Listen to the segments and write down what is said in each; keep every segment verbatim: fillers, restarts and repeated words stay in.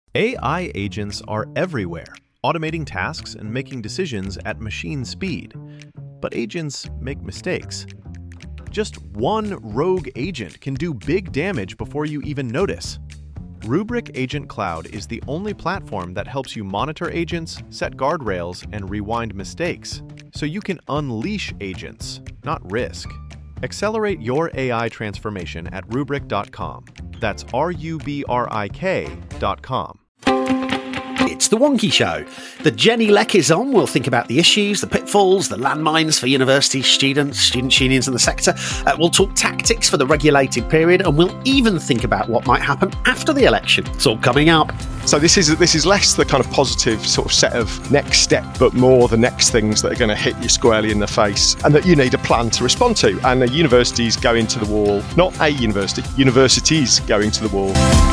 A I agents are everywhere, automating tasks and making decisions at machine speed. But agents make mistakes. Just one rogue agent can do big damage before you even notice. Rubrik Agent Cloud is the only platform that helps you monitor agents, set guardrails, and rewind mistakes, so you can unleash agents, not risk. Accelerate your A I transformation at rubrik dot com. That's R U B R I K dot com. It's The Wonky Show. The Jenny Leck is on. We'll think about the issues, the pitfalls, the landmines for university students, student unions and the sector. Uh, we'll talk tactics for the regulated period, and we'll even think about what might happen after the election. It's all coming up. So this is this is less the kind of positive sort of set of next step, but more the next things that are going to hit you squarely in the face and that you need a plan to respond to. And the universities going to the wall, not a university, universities going to the wall.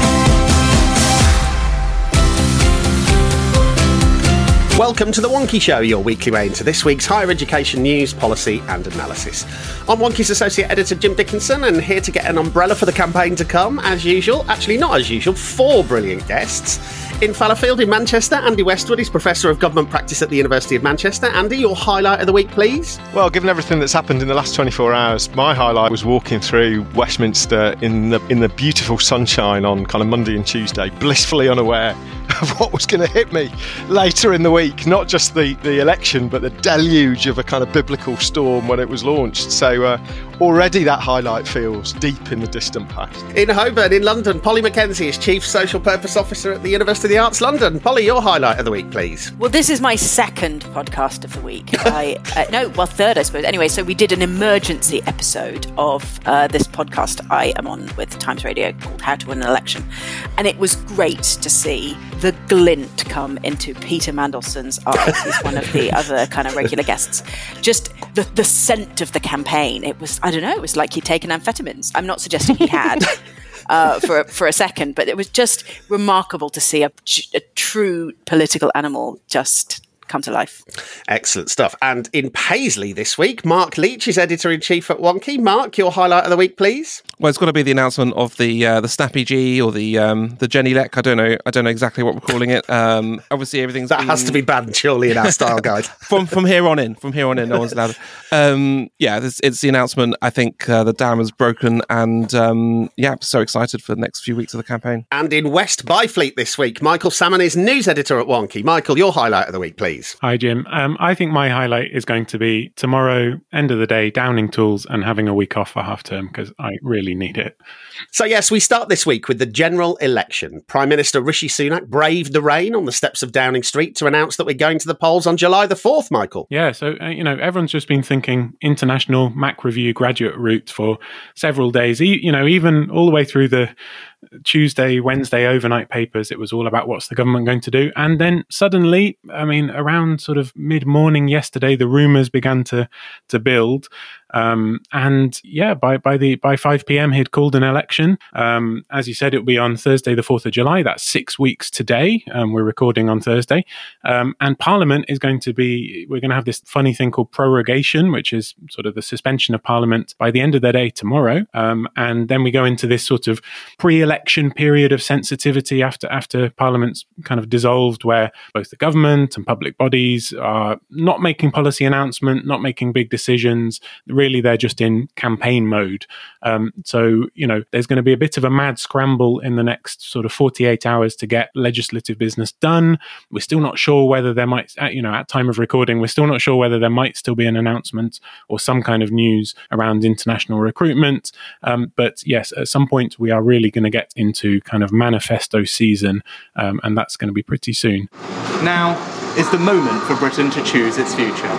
Welcome to The Wonky Show, your weekly way into this week's higher education news, policy and analysis. I'm Wonky's Associate Editor Jim Dickinson, and here to get an umbrella for the campaign to come, as usual, actually not as usual, four brilliant guests. In Fallowfield in Manchester, Andy Westwood is Professor of Government Practice at the University of Manchester. Andy, your highlight of the week, please? Well, given everything that's happened in the last twenty-four hours, my highlight was walking through Westminster in the in the beautiful sunshine on kind of Monday and Tuesday, blissfully unaware of what was going to hit me later in the week. Not just the, the election, but the deluge of a kind of biblical storm when it was launched. So uh, already that highlight feels deep in the distant past. In Holborn, in London, Polly Mackenzie is Chief Social Purpose Officer at the University of the Arts London. Polly, your highlight of the week, please. Well, this is my second podcast of the week. I uh, No, well, third, I suppose. Anyway, so we did an emergency episode of uh, this podcast I am on with Times Radio called How to Win an Election. And it was great to see the glint come into Peter Mandelson's eyes. He's one of the other kind of regular guests. Just the, the scent of the campaign. It was, I don't know, it was like he'd taken amphetamines. I'm not suggesting he had uh, for, for a second, but it was just remarkable to see a, a true political animal just come to life. Excellent stuff. And in Paisley this week, Mark Leach is Editor-in-Chief at Wonky. Mark, your highlight of the week, please. Well, it's got to be the announcement of the uh, the Snappy G or the um, the Jenny Leck. I don't know. I don't know exactly what we're calling it. Um, obviously, everything's that been... has to be banned, surely, in our style guide. from from here on in, from here on in, no one's allowed. Um, yeah, this, it's the announcement. I think uh, the dam is broken, and um, yeah, I'm so excited for the next few weeks of the campaign. And in West Byfleet this week, Michael Salmon is news editor at Wonky. Michael, your highlight of the week, please. Hi, Jim. Um, I think my highlight is going to be tomorrow, end of the day, downing tools and having a week off for half term because I really need it. So yes, we start this week with the general election. Prime Minister Rishi Sunak braved the rain on the steps of Downing Street to announce that we're going to the polls on July the fourth, Michael. Yeah, so, uh, you know, everyone's just been thinking international Mac Review graduate route for several days. E- you know, even all the way through the Tuesday, Wednesday overnight papers, it was all about what's the government going to do. And then suddenly, I mean, around sort of mid-morning yesterday, the rumours began to to build. Um, and yeah, by by the by five p.m. he'd called an election. Um, as you said, it'll be on Thursday, the fourth of July. That's six weeks today. Um, we're recording on Thursday. Um, and Parliament is going to be, we're going to have this funny thing called prorogation, which is sort of the suspension of Parliament by the end of the day tomorrow. Um, and then we go into this sort of pre-election period of sensitivity after, after Parliament's kind of dissolved, where both the government and public bodies are not making policy announcement, not making big decisions. Really, they're just in campaign mode. Um, so, you know, there's going to be a bit of a mad scramble in the next sort of forty-eight hours to get legislative business done. We're still not sure whether there might, you know, at time of recording, we're still not sure whether there might still be an announcement or some kind of news around international recruitment. Um, but yes, at some point, we are really going to get into kind of manifesto season, um, and that's going to be pretty soon. Now is the moment for Britain to choose its future,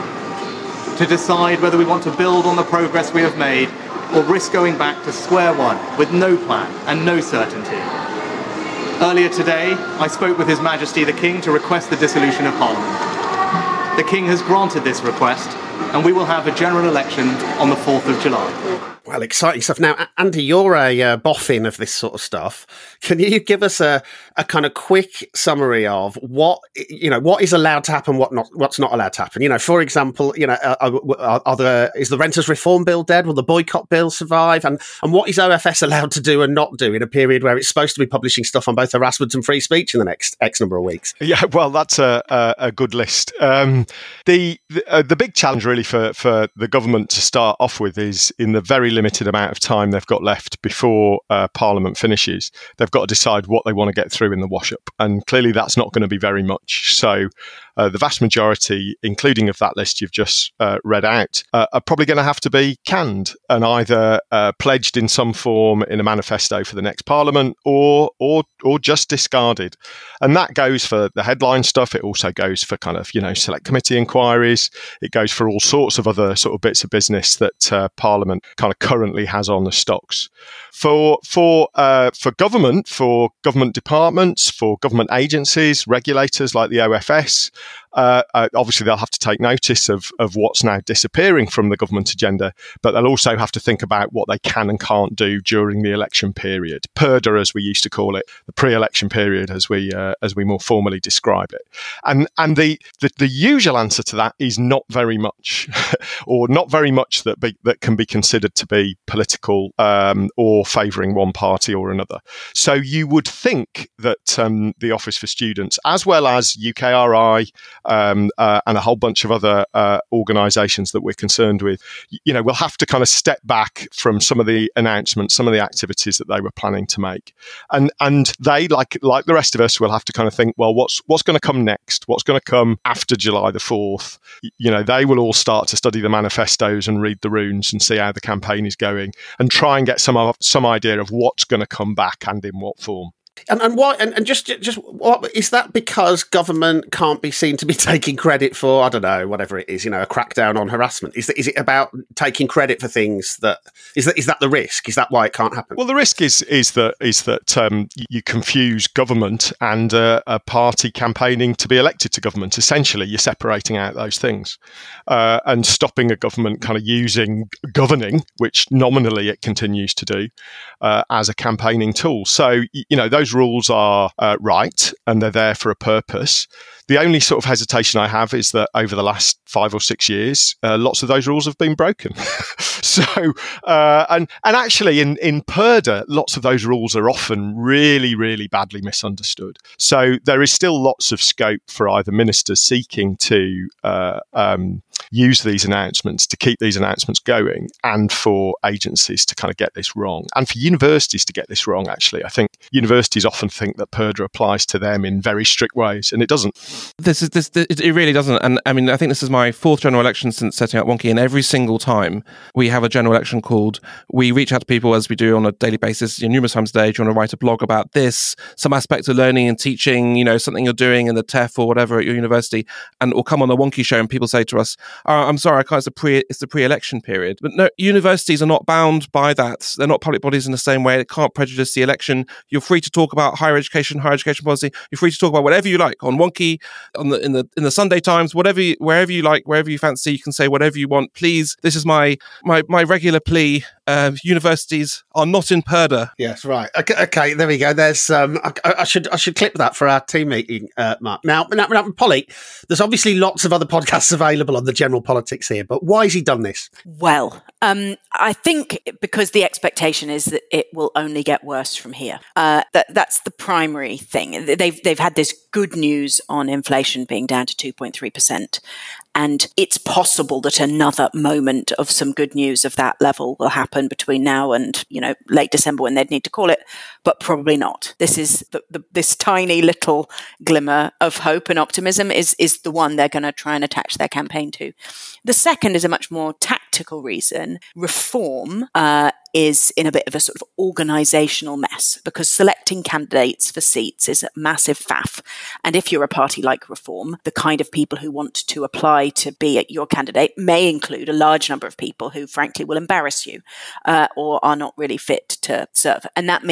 to decide whether we want to build on the progress we have made or risk going back to square one with no plan and no certainty. Earlier today, I spoke with His Majesty the King to request the dissolution of Parliament. The King has granted this request and we will have a general election on the fourth of July. Well, exciting stuff. Now, Andy, you're a uh, boffin of this sort of stuff. Can you give us a, a kind of quick summary of what, you know, what is allowed to happen, what not, what's not allowed to happen? You know, for example, you know, are, are, are the, is the Renters Reform Bill dead? Will the boycott bill survive? And and what is O F S allowed to do and not do in a period where it's supposed to be publishing stuff on both harassment and free speech in the next X number of weeks? Yeah, well, that's a a, a good list. Um, the the, uh, the big challenge really for for the government to start off with is in the very limited amount of time they've got left before uh, Parliament finishes, they've got to decide what they want to get through in the wash-up. And clearly that's not going to be very much. So uh, the vast majority, including of that list you've just uh, read out, uh, are probably going to have to be canned and either uh, pledged in some form in a manifesto for the next Parliament or or or just discarded. And that goes for the headline stuff. It also goes for kind of, you know, select committee inquiries. It goes for all sorts of other sort of bits of business that uh, Parliament kind of currently has on the stocks. For for uh, for government, for government departments, for government agencies, regulators like the O F S, uh, uh, obviously they'll have to take notice of, of what's now disappearing from the government agenda, but they'll also have to think about what they can and can't do during the election period. Purdah, as we used to call it, the pre-election period, as we uh, as we more formally describe it. And and the, the, the usual answer to that is not very much, or not very much that be, that can be considered to be political um, or favouring one party or another. So you would think that um, the Office for Students, as well as U K R I um, uh, and a whole bunch of other uh, organisations that we're concerned with, you know, will have to kind of step back from some of the announcements, some of the activities that they were planning to make, and and they, like like the rest of us, will have to kind of think, well, what's what's going to come next? What's going to come after July the fourth? You know, they will all start to study the manifestos and read the runes and see how the campaign is going, and try and get some of, some idea of what's going to come back and in what form. And and why? And, and just just what is that? Because government can't be seen to be taking credit for, I don't know, whatever it is, you know, a crackdown on harassment. Is that, is it about taking credit for things that is that is that the risk? Is that why it can't happen? Well, the risk is is that is that um, you confuse government and uh, a party campaigning to be elected to government. Essentially, you're separating out those things uh, and stopping a government kind of using governing, which nominally it continues to do, uh, as a campaigning tool. So you know those rules are uh, right and they're there for a purpose. The only sort of hesitation I have is that over the last five or six years, uh, lots of those rules have been broken. so, uh, and and actually in, in Purdah, lots of those rules are often really, really badly misunderstood. So there is still lots of scope for either ministers seeking to uh, um, use these announcements, to keep these announcements going, and for agencies to kind of get this wrong, and for universities to get this wrong, actually. I think universities often think that Purdah applies to them in very strict ways, and it doesn't. This is this. It really doesn't. And I mean, I think this is my fourth general election since setting up Wonky. And every single time we have a general election called, we reach out to people, as we do on a daily basis, you know, numerous times a day. Do you want to write a blog about this, some aspect of learning and teaching, you know, something you're doing in the T E F or whatever at your university, and or come on the Wonky show and people say to us, oh, "I'm sorry, I can't. It's a pre. It's the pre-election period." But no, universities are not bound by that. They're not public bodies in the same way. It can't prejudice the election. You're free to talk about higher education, higher education policy. You're free to talk about whatever you like on Wonky, on the in the in the Sunday Times, whatever you, wherever you like, wherever you fancy, you can say whatever you want. Please, this is my my my regular plea. Uh, universities are not in Purdah. Yes, right. Okay, okay, there we go. There's um, I, I should I should clip that for our team meeting, uh, Mark. Now, now, now, Polly, there's obviously lots of other podcasts available on the general politics here, but why has he done this? Well, um, I think because the expectation is that it will only get worse from here. Uh, that that's the primary thing. They've they've had this good news on inflation being down to two point three percent. And it's possible that another moment of some good news of that level will happen between now and, you know, late December when they'd need to call it, but probably not. This is the, the, this tiny little glimmer of hope and optimism is, is the one they're going to try and attach their campaign to. The second is a much more tactical reason. Reform uh, is in a bit of a sort of organisational mess because selecting candidates for seats is a massive faff. And if you're a party like Reform, the kind of people who want to apply to be your candidate may include a large number of people who frankly will embarrass you uh, or are not really fit to serve. And that means that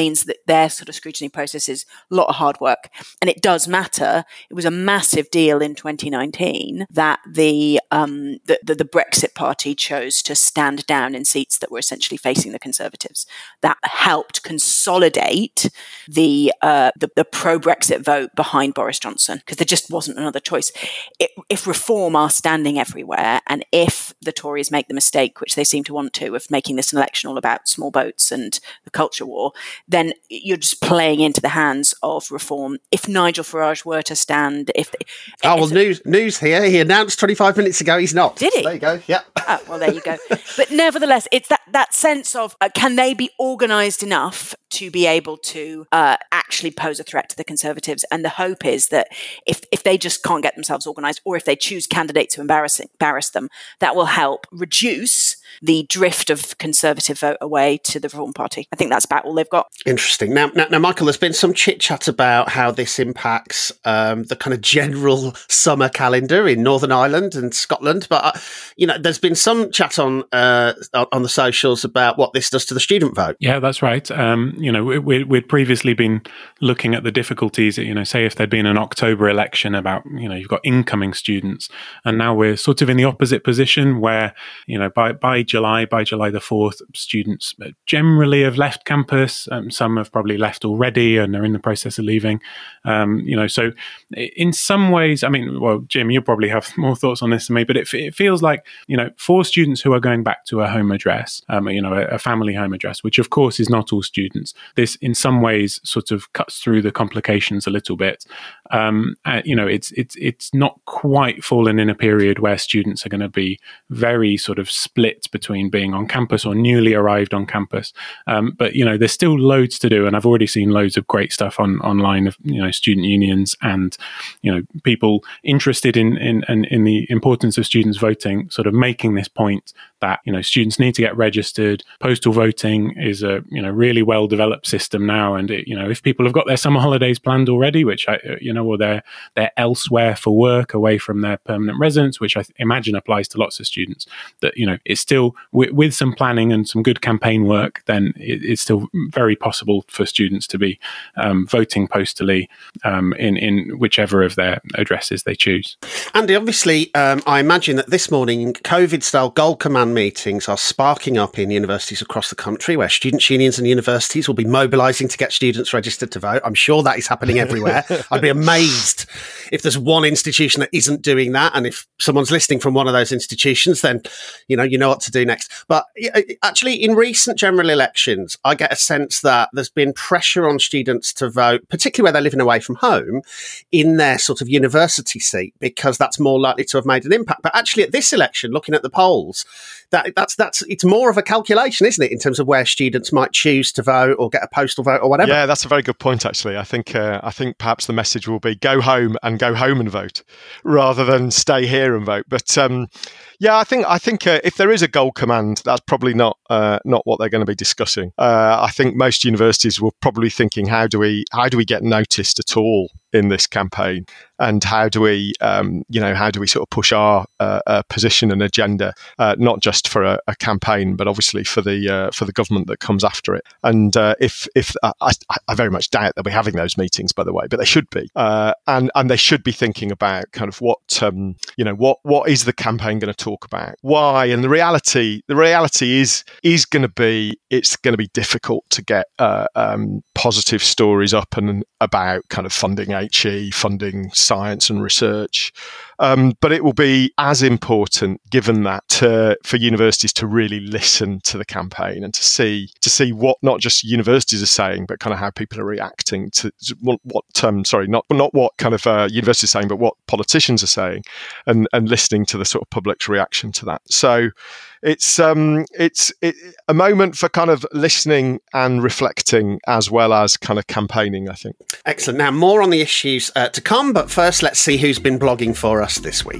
their sort of scrutiny process is a lot of hard work. And it does matter. It was a massive deal in twenty nineteen that the, um, the, the, the Brexit party chose to stand down in seats that were essentially facing the Conservatives. That helped consolidate the, uh, the, the pro-Brexit vote behind Boris Johnson, because there just wasn't another choice. It, if Reform are standing everywhere, and if the Tories make the mistake, which they seem to want to, of making this an election all about small boats and the culture war, then you're just playing into the hands of Reform. If Nigel Farage were to stand, if they, oh well, news news here. He announced twenty-five minutes ago he's not. Did he? There you go. Yeah. Oh, well, there you go. But nevertheless, it's that that sense of uh, can they be organised enough to be able to uh, actually pose a threat to the Conservatives? And the hope is that if if they just can't get themselves organised, or if they choose candidates who embarrass embarrass them, that will help reduce the drift of Conservative vote away to the Reform Party. I think that's about all they've got. Interesting. Now, now, now Michael, there's been some chit-chat about how this impacts um, the kind of general summer calendar in Northern Ireland and Scotland. But, uh, you know, there's been some chat on uh, on the socials about what this does to the student vote. Yeah, that's right. Um, you know, we, we'd previously been looking at the difficulties, you know, say if there'd been an October election about, you know, you've got incoming students, and now we're sort of in the opposite position where, you know, by, by July, by July the fourth, students generally have left campus. Um, some have probably left already and are in the process of leaving. Um, you know, so in some ways, I mean, well, Jim, you probably have more thoughts on this than me, but it, it feels like, you know, for students who are going back to a home address, um, you know, a, a family home address, which of course is not all students, this in some ways sort of cuts through the complications a little bit. Um, uh, you know, it's it's it's not quite fallen in a period where students are going to be very sort of split between being on campus or newly arrived on campus. Um, but, you know, there's still loads to do. And I've already seen loads of great stuff on online of, you know, student unions and, you know, people interested in, in, in, in the importance of students voting, sort of making this point that, you know, students need to get registered. Postal voting is a, you know, really well developed system now. And, it, you know, if people have got their summer holidays planned already, which I, you know, or they're, they're elsewhere for work away from their permanent residence, which I imagine applies to lots of students, that, you know, it's still with, with some planning and some good campaign work, then it, it's still very possible for students to be um, voting postally um, in, in whichever of their addresses they choose. Andy, obviously, um, I imagine that this morning COVID-style Gold Command meetings are sparking up in universities across the country, where students' unions and universities will be mobilising to get students registered to vote. I'm sure that is happening everywhere. I'd be amazed if there's one institution that isn't doing that. And if someone's listening from one of those institutions, then, you know, you know what to do next. But actually, in recent general elections, I get a sense that there's been pressure on students to vote, particularly where they're living away from home, in their sort of university seat, because that's more likely to have made an impact. But actually, at this election, looking at the polls, that that's that's it's more of a calculation, isn't it, in terms of where students might choose to vote or get a postal vote or whatever. Yeah, that's a very good point. Actually, I think uh, I think perhaps the message will be go home and go home and vote, rather than stay here and vote. But um, yeah, I think I think uh, if there is a Gold Command, that's probably not uh, not what they're going to be discussing. Uh, I think most universities will probably be thinking, how do we how do we get noticed at all in this campaign, and how do we um, you know how do we sort of push our uh, uh, position and agenda, uh, not just for a, a campaign, but obviously for the uh, for the government that comes after it. And uh, if if uh, I, I very much doubt they'll be having those meetings, by the way, but they should be, uh, and and they should be thinking about kind of what um, you know what what is the campaign going to talk about, why, and the reality. The reality is is going to be it's going to be difficult to get uh, um, positive stories up and about kind of funding H E, funding science and research. Um, but it will be as important, given that, to, for universities to really listen to the campaign and to see to see what not just universities are saying, but kind of how people are reacting to what, what um, sorry, not not what kind of uh, universities are saying, but what politicians are saying, and and listening to the sort of public's reaction to that. So it's um it's it, a moment for kind of listening and reflecting, as well as kind of campaigning, I think. Excellent. Now, more on the issues uh, to come, but first let's see who's been blogging for us this week.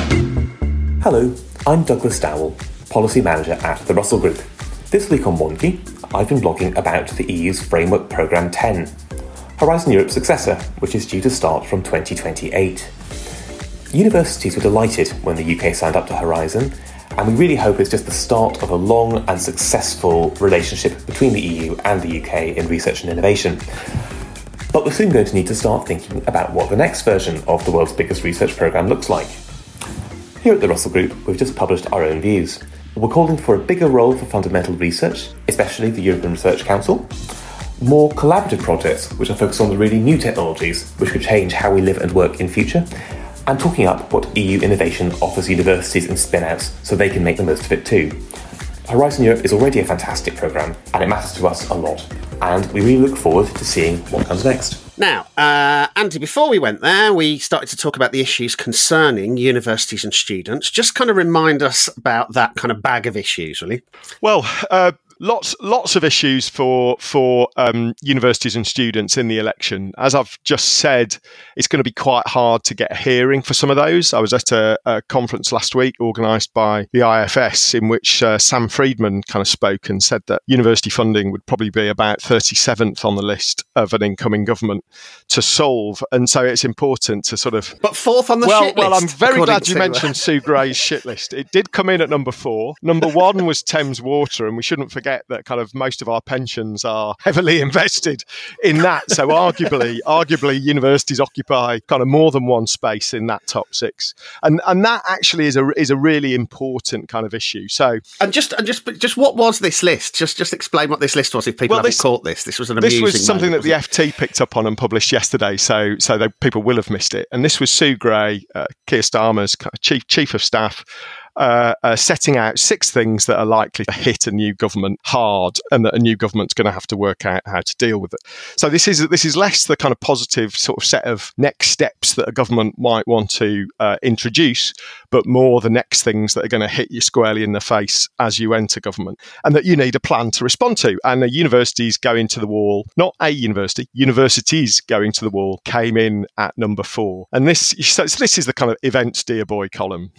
Hello, I'm Douglas Dowell, Policy Manager at the Russell Group. This week on Wonky, I've been blogging about the E U's Framework Programme ten, Horizon Europe's successor, which is due to start from twenty twenty-eight. Universities were delighted when the U K signed up to Horizon, And we really hope it's just the start of a long and successful relationship between the E U and the U K in research and innovation. But we're soon going to need to start thinking about what the next version of the world's biggest research programme looks like. Here at the Russell Group, we've just published our own views. We're calling for a bigger role for fundamental research, especially the European Research Council, more collaborative projects which are focused on the really new technologies which could change how we live and work in future, and talking up what E U innovation offers universities and spin-outs so they can make the most of it too. Horizon Europe is already a fantastic programme, and it matters to us a lot, and we really look forward to seeing what comes next. Now, uh, Andy, before we went there, we started to talk about the issues concerning universities and students. Just kind of remind us about that kind of bag of issues, really. Well, uh, Lots, lots of issues for for um, universities and students in the election. As I've just said, it's going to be quite hard to get a hearing for some of those. I was at a, a conference last week organised by the I F S in which uh, Sam Friedman kind of spoke and said that university funding would probably be about thirty-seventh on the list of an incoming government to solve. And so it's important to sort of... But fourth on the well, shit well, list. I'm very glad you to, mentioned Sue Gray's shit list. It did come in at number four. Number one was Thames Water, and we shouldn't forget that kind of most of our pensions are heavily invested in that. So arguably, arguably universities occupy kind of more than one space in that top six. And and that actually is a is a really important kind of issue. So and just and just just what was this list? Just just explain what this list was if people well, haven't this, caught this. This was an amusing This was something moment, that the F T picked up on and published yesterday, so so they, people will have missed it. And this was Sue Gray, uh, Keir Starmer's kind of chief chief of staff, Uh, uh, setting out six things that are likely to hit a new government hard, and that a new government's going to have to work out how to deal with it. So this is this is less the kind of positive sort of set of next steps that a government might want to uh, introduce, but more the next things that are going to hit you squarely in the face as you enter government, and that you need a plan to respond to. And the universities going to the wall, not a university, universities going to the wall came in at number four. And this so this is the kind of events dear boy column.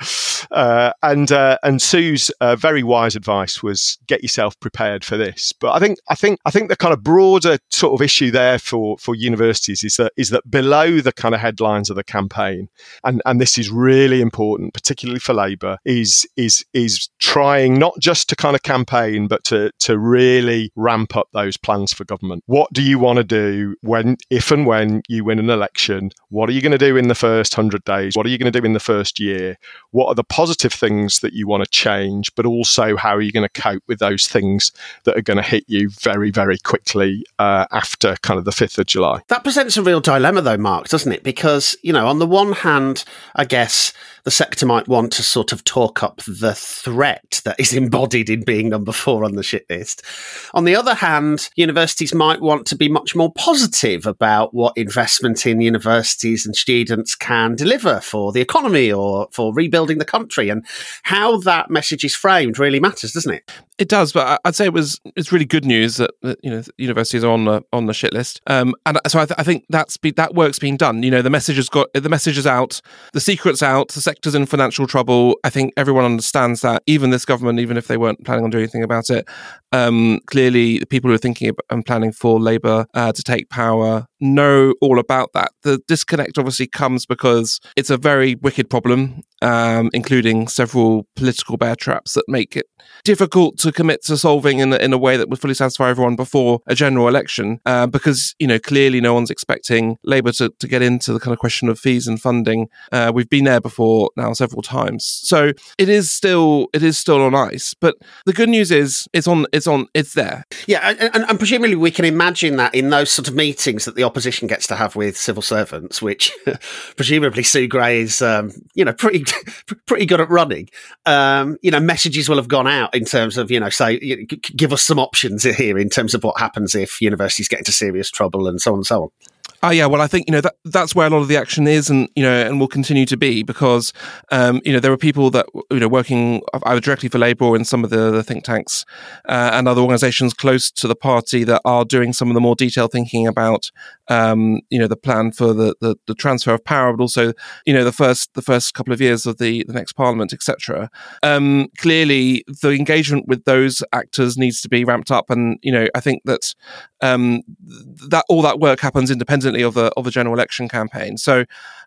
Uh, and uh, and Sue's uh, very wise advice was get yourself prepared for this. But I think I think I think the kind of broader sort of issue there for, for universities is that is that below the kind of headlines of the campaign, and, and this is really important, particularly for Labour, is is is trying not just to kind of campaign, but to to really ramp up those plans for government. What do you want to do when, if and when you win an election? What are you going to do in the first hundred days? What are you going to do in the first year? What are the positive things that you want to change, but also how are you going to cope with those things that are going to hit you very, very quickly uh, after kind of the fifth of July? That presents a real dilemma though, Mark, doesn't it? Because, you know, on the one hand, I guess the sector might want to sort of talk up the threat that is embodied in being number four on the shit list. On the other hand, universities might want to be much more positive about what investment in universities and students can deliver for the economy or for rebuilding the country. And how that message is framed really matters, doesn't it? It does, but I'd say it was it's really good news that, that you know universities are on the on the shit list, um, and so I, th- I think that's be, that work's been done. You know, the message has got the message is out, the secret's out, the sector's in financial trouble. I think everyone understands that. Even this government, even if they weren't planning on doing anything about it, um, clearly the people who are thinking and planning for Labour uh, to take power know all about that. The disconnect obviously comes because it's a very wicked problem, um, including several political bear traps that make it difficult to commit to solving in, in a way that would fully satisfy everyone before a general election, uh, because, you know, clearly no one's expecting Labour to, to get into the kind of question of fees and funding. Uh, we've been there before now several times. So it is still it is still on ice. But the good news is it's on it's on it's there. Yeah, and, and, and presumably we can imagine that in those sort of meetings that the opposition gets to have with civil servants, which presumably Sue Gray is um, you know, pretty pretty good at running. Um, you know, messages will have gone out in terms of, you know, say, you know, give us some options here in terms of what happens if universities get into serious trouble and so on and so on. Oh, yeah. Well, I think, you know, that that's where a lot of the action is, and, you know, and will continue to be, because, um, you know, there are people that, you know, working either directly for Labour or in some of the, the think tanks uh, and other organisations close to the party that are doing some of the more detailed thinking about, um, you know, the plan for the, the, the transfer of power, but also, you know, the first the first couple of years of the, the next parliament, et cetera. Um, clearly, the engagement with those actors needs to be ramped up, and, you know, I think that um, that all that work happens independently of the of the general election campaign. So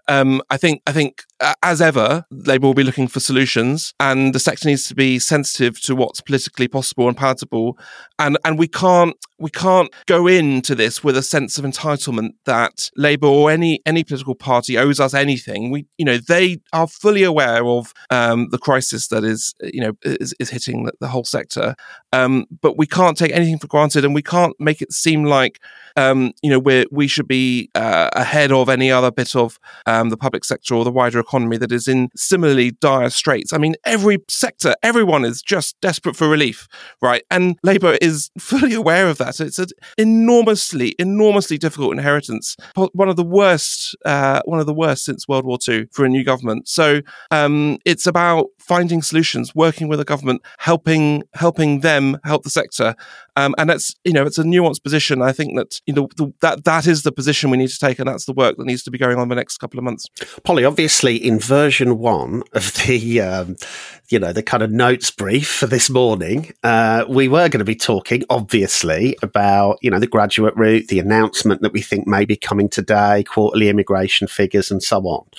um, I think I think uh, as ever, Labour will be looking for solutions, and the sector needs to be sensitive to what's politically possible and palatable. And and we can't we can't go into this with a sense of entitlement that Labour or any any political party owes us anything. We you know they are fully aware of um, the crisis that is you know is, is hitting the, the whole sector, um, but we can't take anything for granted, and we can't make it seem like um, you know we we should be uh, ahead of any other bit of um, the public sector or the wider economy that is in similarly dire straits. I mean, every sector, everyone is just desperate for relief, right? And Labour is fully aware of that. It's an enormously, enormously difficult inheritance, one of the worst, uh, one of the worst since World War Two for a new government. So um, it's about finding solutions, working with the government, helping helping them help the sector, um, and that's you know it's a nuanced position. I think that you know the, that that is the position we need to take, and that's the work that needs to be going on the next couple of months. Polly, obviously, in version one of the um, you know the kind of notes brief for this morning, uh, we were going to be talking, obviously, about you know the graduate route, the announcement that we think may be coming today, quarterly immigration figures, and so on.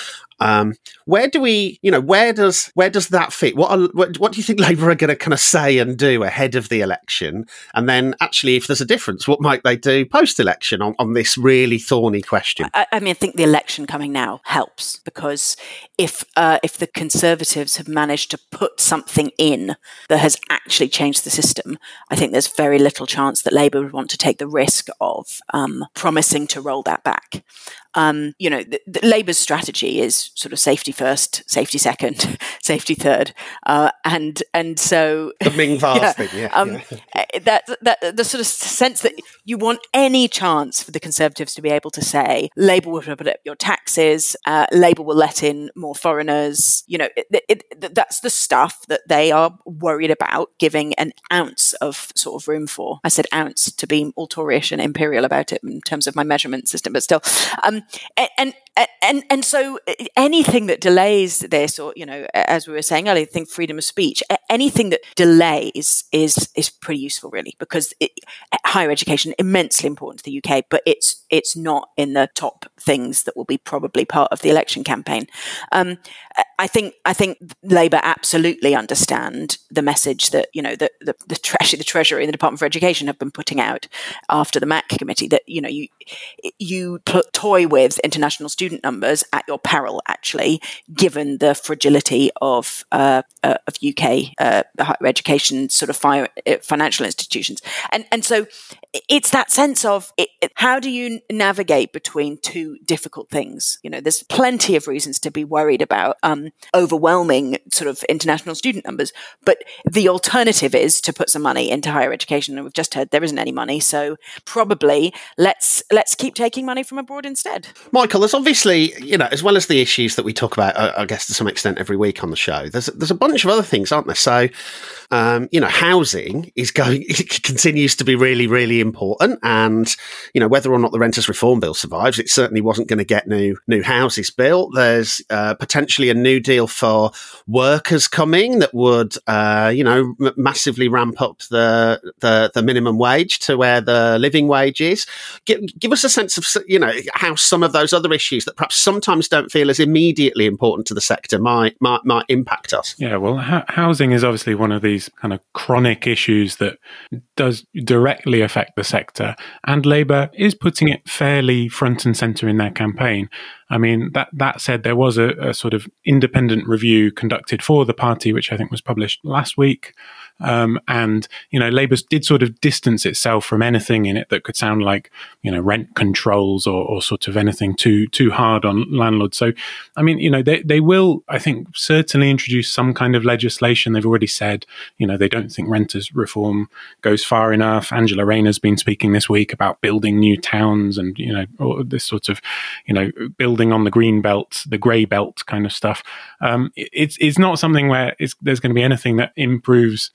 Um, where do we, you know, where does where does that fit? What are, what, what do you think Labour are going to kind of say and do ahead of the election? And then, actually, if there's a difference, what might they do post-election on, on this really thorny question? I, I mean, I think the election coming now helps, because if uh, if the Conservatives have managed to put something in that has actually changed the system, I think there's very little chance that Labour would want to take the risk of um, promising to roll that back. Um, you know, the, the Labour's strategy is sort of safety first, safety second, safety third, uh, and and so the Ming Vase yeah, thing, yeah, um, yeah. That that the sort of sense that you want any chance for the Conservatives to be able to say Labour will put up your taxes, uh, Labour will let in more foreigners. You know, it, it, it, that's the stuff that they are worried about giving an ounce of sort of room for. I said ounce to be all Tory-ish and imperial about it in terms of my measurement system, but still. Um, And, and and and so anything that delays this, or you know, as we were saying earlier, I think freedom of speech, anything that delays is is pretty useful, really, because it, higher education immensely important to the U K, but it's it's not in the top things that will be probably part of the election campaign. Um, I think I think Labour absolutely understand the message that you know the the, the Treasury, the Treasury, and the Department for Education have been putting out after the M A C committee, that you know you you put, toy with international student numbers at your peril, actually, given the fragility of uh, uh, of U K uh, higher education sort of fi- financial institutions, and and so it's that sense of it, it, how do you navigate between two difficult things? You know, there's plenty of reasons to be worried about um, overwhelming sort of international student numbers, but the alternative is to put some money into higher education, and we've just heard there isn't any money, so probably let's let's keep taking money from abroad instead. Michael, there's obviously, you know, as well as the issues that we talk about, uh, I guess to some extent every week on the show, there's there's a bunch of other things, aren't there? So, um, you know, housing is going, it continues to be really, really important, and you know, whether or not the Renters Reform Bill survives, it certainly wasn't going to get new new houses built. There's uh, potentially a new deal for workers coming that would, uh, you know, m- massively ramp up the, the the minimum wage to where the living wage is. Give, give us a sense of, you know, how some of those other issues that perhaps sometimes don't feel as immediately important to the sector might might, might impact us. Yeah, well, ha- housing is obviously one of these kind of chronic issues that does directly affect the sector, and Labour is putting it fairly front and centre in their campaign. I mean, that that said, there was a, a sort of independent review conducted for the party, which I think was published last week. Um, and, you know, Labour did sort of distance itself from anything in it that could sound like, you know, rent controls or, or sort of anything too too hard on landlords. So, I mean, you know, they, they will, I think, certainly introduce some kind of legislation. They've already said, you know, they don't think renters reform goes far enough. Angela Rayner's been speaking this week about building new towns and, you know, all this sort of, you know, building on the green belt, the grey belt kind of stuff. Um, it's, it's not something where it's, there's going to be anything that improves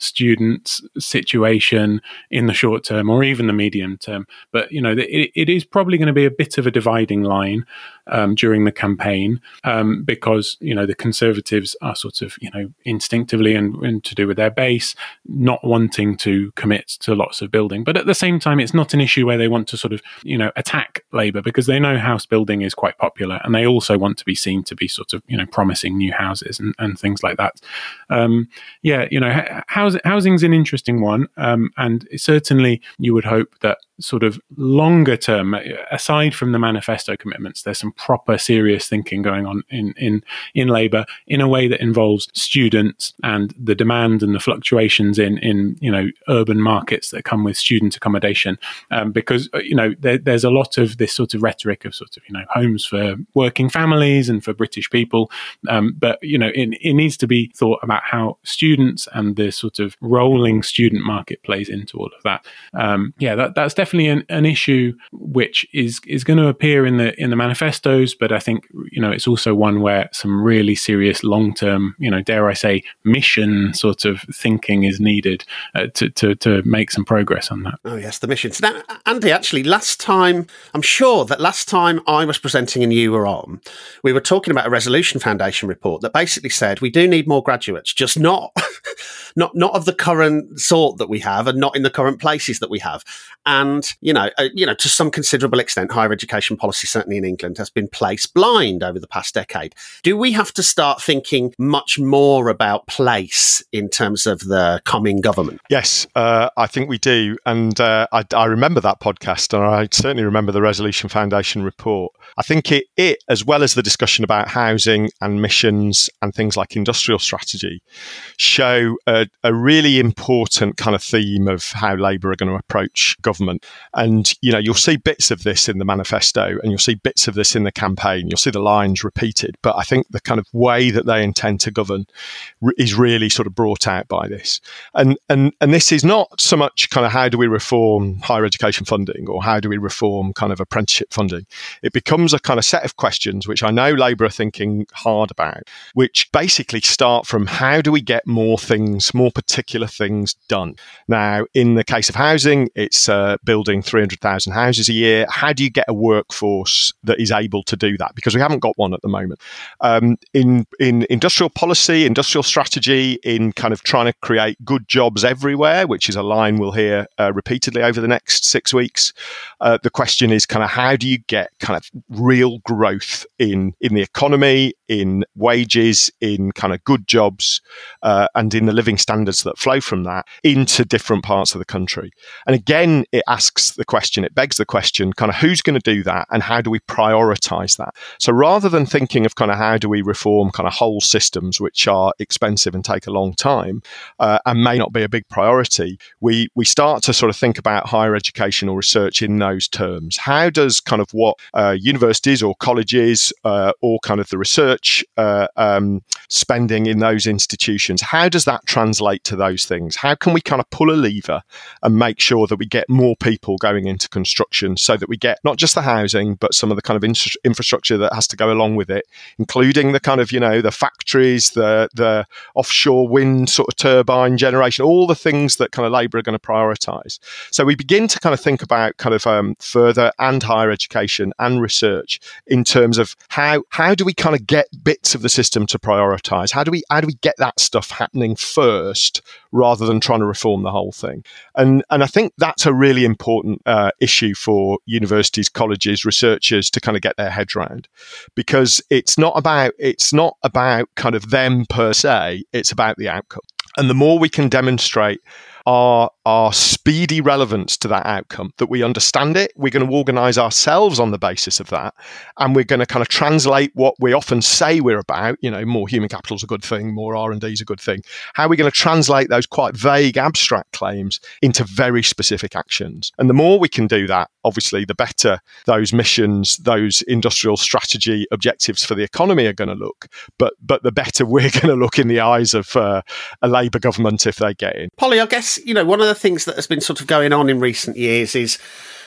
students' situation in the short term or even the medium term. But, you know, it, it is probably going to be a bit of a dividing line um, during the campaign um, because, you know, the Conservatives are sort of, you know, instinctively and, and to do with their base, not wanting to commit to lots of building. But at the same time, it's not an issue where they want to sort of, you know, attack Labour because they know house building is quite popular and they also want to be seen to be sort of, you know, promising new houses and, and things like that. Um, yeah, you know, housing, housing's an interesting one. Um, and certainly you would hope that sort of longer term, aside from the manifesto commitments, there's some proper serious thinking going on in, in, in Labour in a way that involves students and the demand and the fluctuations in, in you know, urban markets that come with student accommodation. Um, because, you know, there, there's a lot of this sort of rhetoric of sort of, you know, homes for working families and for British people. Um, but, you know, it, it needs to be thought about how students and the sort of rolling student market plays into all of that. Um, yeah, that, that's definitely An, an issue which is is going to appear in the in the manifestos, but I think, you know, it's also one where some really serious long term, you know, dare I say, mission sort of thinking is needed uh, to, to to make some progress on that. Oh yes, the missions. Now, Andy, actually, last time I'm sure that last time I was presenting and you were on, we were talking about a Resolution Foundation report that basically said we do need more graduates, just not not not of the current sort that we have, and not in the current places that we have. And you know, uh, you know, to some considerable extent, higher education policy, certainly in England, has been place blind over the past decade. Do we have to start thinking much more about place in terms of the coming government? Yes, uh, I think we do. And uh, I, I remember that podcast, and I certainly remember the Resolution Foundation report. I think it, it, as well as the discussion about housing and missions and things like industrial strategy, show a, a really important kind of theme of how Labour are going to approach government. And, you know, you'll see bits of this in the manifesto and you'll see bits of this in the campaign. You'll see the lines repeated. But I think the kind of way that they intend to govern r- is really sort of brought out by this. And, and, and this is not so much kind of how do we reform higher education funding or how do we reform kind of apprenticeship funding. It becomes a kind of set of questions, which I know Labour are thinking hard about, which basically start from how do we get more things, more particular things done. Now, in the case of housing, it's uh, building three hundred thousand houses a year. How do you get a workforce that is able to do that? Because we haven't got one at the moment. Um, in, in industrial policy, industrial strategy, in kind of trying to create good jobs everywhere, which is a line we'll hear uh, repeatedly over the next six weeks. Uh, the question is kind of how do you get kind of real growth in, in the economy, in wages, in kind of good jobs, uh, and in the living standards that flow from that into different parts of the country. And again, it asks the question, it begs the question, kind of who's going to do that and how do we prioritise that? So rather than thinking of kind of how do we reform kind of whole systems, which are expensive and take a long time uh, and may not be a big priority, we, we start to sort of think about higher education or research in those terms. How does kind of what uh, universities or colleges uh, or kind of the research uh, um, spending in those institutions, how does that translate to those things? How can we kind of pull a lever and make sure that we get more people going into construction so that we get not just the housing, but some of the kind of in- infrastructure that has to go along with it, including the kind of, you know, the factories, the the offshore wind sort of turbine generation, all the things that kind of Labour are going to prioritise. So we begin to kind of think about kind of um, further and higher education and research in terms of how how do we kind of get bits of the system to prioritise? How do we how do we get that stuff happening first rather than trying to reform the whole thing? And and I think that's a really important uh, issue for universities, colleges, researchers to kind of get their heads around, because it's not about it's not about kind of them per se, it's about the outcome. And the more we can demonstrate our our speedy relevance to that outcome, that we understand it, we're going to organise ourselves on the basis of that, and we're going to kind of translate what we often say we're about, you know, more human capital is a good thing, more R and D is a good thing. How are we going to translate those quite vague abstract claims into very specific actions? And the more we can do that, obviously, the better those missions, those industrial strategy objectives for the economy are going to look, but but the better we're going to look in the eyes of uh, a Labour government if they get in. Polly, I guess, you know, one of the things that has been sort of going on in recent years is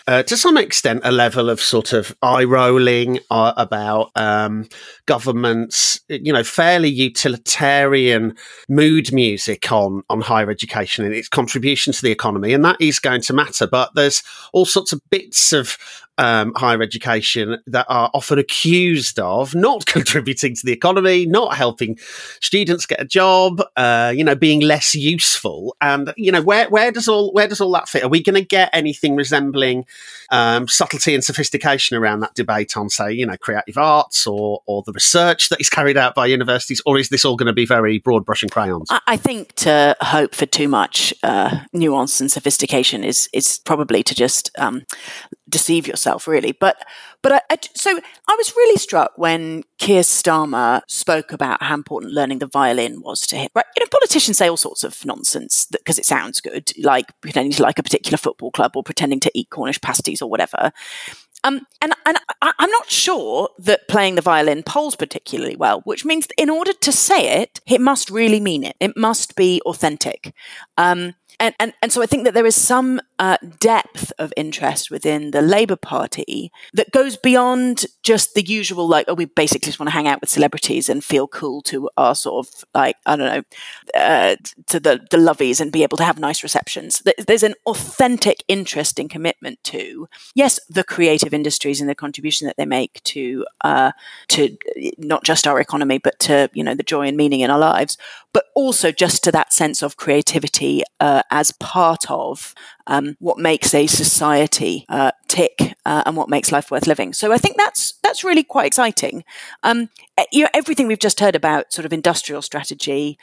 uh, to some extent, a level of sort of eye-rolling uh, about um, government's, you know, fairly utilitarian mood music on, on higher education and its contribution to the economy. And that is going to matter. But there's all sorts of bits of Um, higher education that are often accused of not contributing to the economy, not helping students get a job, uh, you know, being less useful. And, you know, where, where does all, where does all that fit? Are we going to get anything resembling um, subtlety and sophistication around that debate on, say, you know, creative arts or, or the research that is carried out by universities? Or is this all going to be very broad brush and crayons? I think to hope for too much uh, nuance and sophistication is, is probably to just um, deceive yourself, really. But but I, I, so I was really struck when Keir Starmer spoke about how important learning the violin was to him. Right? You know, politicians say all sorts of nonsense because it sounds good, like pretending to like a particular football club or pretending to eat Cornish pasties or whatever. Um, and and I, I'm not sure that playing the violin polls particularly well, which means that in order to say it, it must really mean it. It must be authentic. Um, And, and and so I think that there is some uh, depth of interest within the Labour Party that goes beyond just the usual, like, oh, we basically just want to hang out with celebrities and feel cool to our sort of, like, I don't know, uh, to the, the lovies and be able to have nice receptions. There's an authentic interest and commitment to, yes, the creative industries and the contribution that they make to uh, to not just our economy, but to, you know, the joy and meaning in our lives, but also just to that sense of creativity uh, as part of um, what makes a society uh, tick uh, and what makes life worth living. So I think that's that's really quite exciting. Um, you know, everything we've just heard about sort of industrial strategy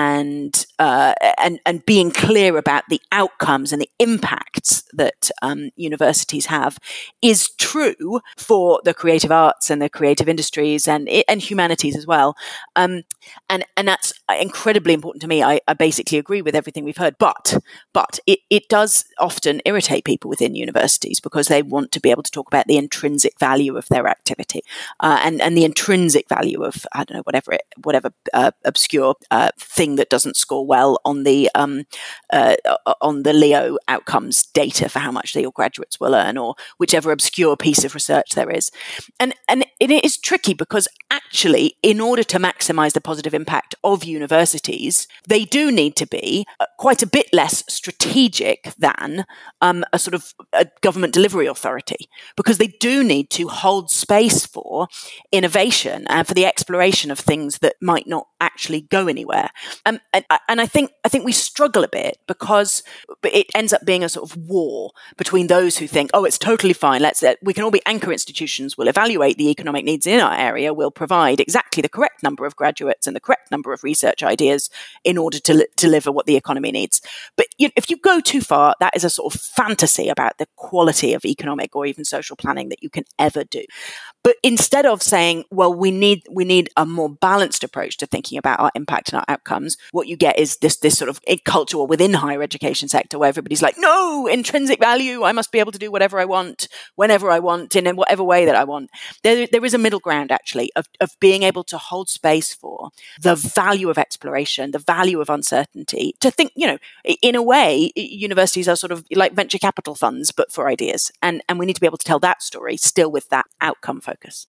and uh, and and being clear about the outcomes and the impacts that um, universities have is true for the creative arts and the creative industries and and humanities as well. Um, and and that's incredibly important to me. I, I basically agree with everything we've heard, but but it, it does often irritate people within universities because they want to be able to talk about the intrinsic value of their activity uh, and and the intrinsic value of, I don't know, whatever it, whatever uh, obscure uh, thing that doesn't score well on the um, uh, on the Leo outcomes data for how much your graduates will earn, or whichever obscure piece of research there is. And and it is tricky because actually, in order to maximise the positive impact of universities, they do need to be quite a bit less strategic than um, a sort of a government delivery authority, because they do need to hold space for innovation and for the exploration of things that might not actually go anywhere. Um, and, and I think I think we struggle a bit because it ends up being a sort of war between those who think, oh, it's totally fine. Let's we can all be anchor institutions. We'll evaluate the economic needs in our area. We'll provide exactly the correct number of graduates and the correct number of research ideas in order to li- deliver what the economy needs. But you know, if you go too far, that is a sort of fantasy about the quality of economic or even social planning that you can ever do. But instead of saying, well, we need we need a more balanced approach to thinking about our impact and our outcomes, what you get is this this sort of culture within higher education sector where everybody's like, no, intrinsic value, I must be able to do whatever I want, whenever I want, in whatever way that I want. There, there is a middle ground, actually, of, of being able to hold space for the value of exploration, the value of uncertainty, to think, you know, in a way, universities are sort of like venture capital funds, but for ideas. And, and we need to be able to tell that story still with that outcome focus.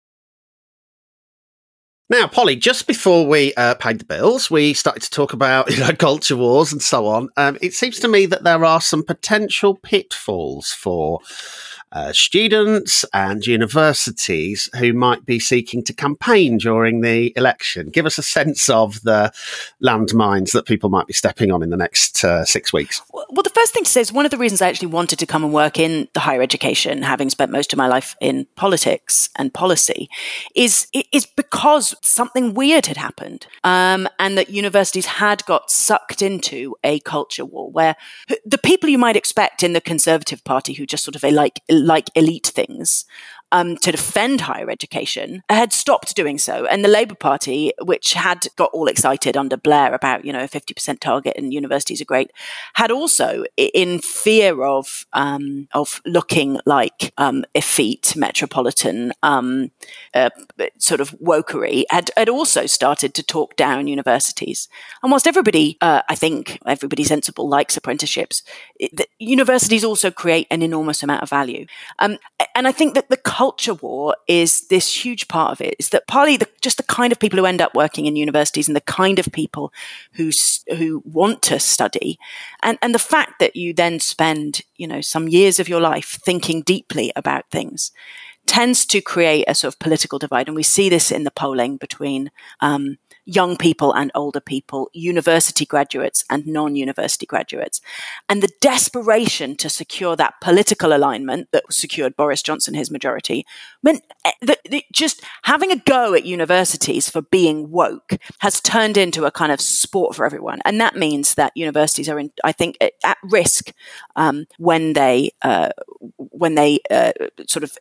Now, Polly, just before we uh, paid the bills, we started to talk about, you know, culture wars and so on. Um, it seems to me that there are some potential pitfalls for uh, students and universities who might be seeking to campaign during the election. Give us a sense of the landmines that people might be stepping on in the next uh, six weeks. Well, the first thing to say is one of the reasons I actually wanted to come and work in the higher education, having spent most of my life in politics and policy, is is because something weird had happened, um, and that universities had got sucked into a culture war where the people you might expect in the Conservative Party, who just sort of like like elite things, Um, to defend higher education, had stopped doing so. And the Labour Party, which had got all excited under Blair about, you know, a fifty percent target and universities are great, had also, in fear of um, of looking like um, effete metropolitan um, uh, sort of wokery, had, had also started to talk down universities. And whilst everybody, uh, I think everybody sensible likes apprenticeships, it, universities also create an enormous amount of value. Um, and I think that the culture war is this huge part of it, is that partly the, just the kind of people who end up working in universities and the kind of people who who want to study, and, and the fact that you then spend, you know, some years of your life thinking deeply about things tends to create a sort of political divide. And we see this in the polling between um, young people and older people, university graduates and non-university graduates. And the desperation to secure that political alignment that secured Boris Johnson his majority meant that just having a go at universities for being woke has turned into a kind of sport for everyone. And that means that universities are, in, I think, at risk um, when they uh, when they uh, sort of